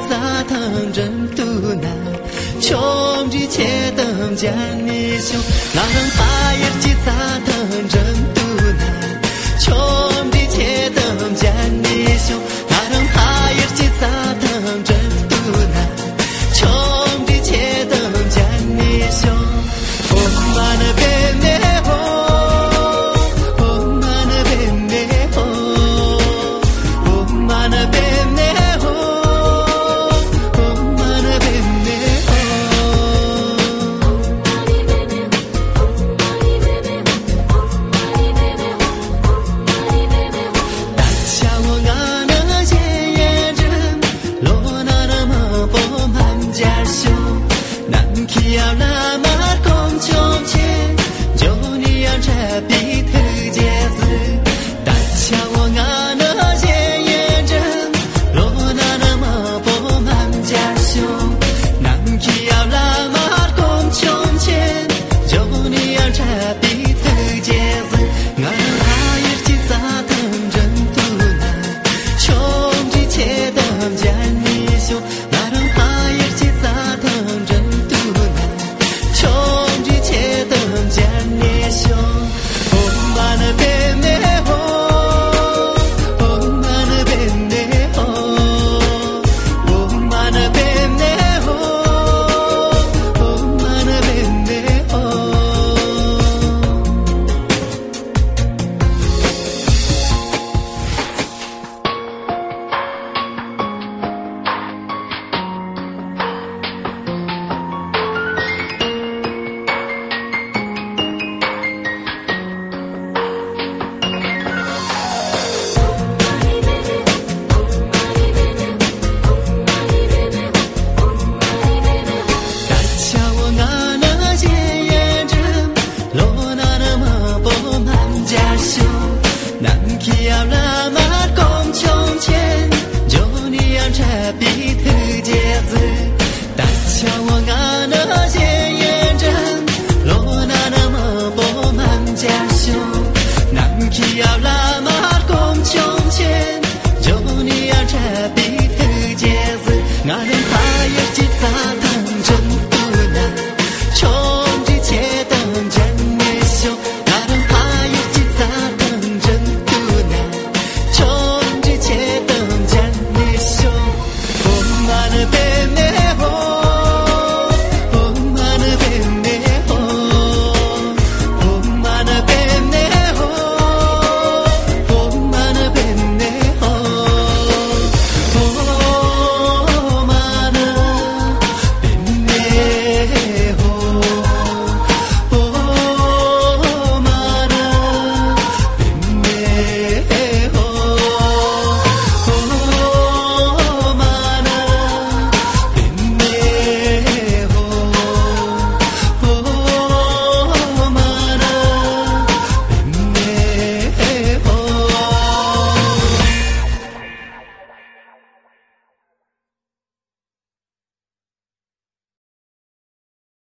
咋腾真都难，穷的且等见你修，那能怕也的咋腾真都难，穷的且等见你修，那能怕也的咋腾真都难，穷的且等见你修。哦妈那边呢哦，哦妈那边呢哦，哦妈那边呢哦，哦妈那边呢哦。大家我啊那些眼睛，罗那那么不满家修，南起要那么公穷钱，就你要这比头节子，大家我啊那些眼睛，罗那那么不满家修，南起要那么公穷钱，就你要这比头节子，俺他也去咋等真都难，穷的且等见你修，俺他也去咋等真都难，穷的且等见你修。哦妈那边呢哦，哦妈那边呢哦，哦妈那边呢哦，哦妈那边呢哦。大家我啊那些眼睛，罗那那么不满家修，南起要那么公穷钱，就你要这比头节子，大家我啊那些眼睛，罗那那么不满家修，南起要那么公穷钱，就你要这比头节子，俺人怕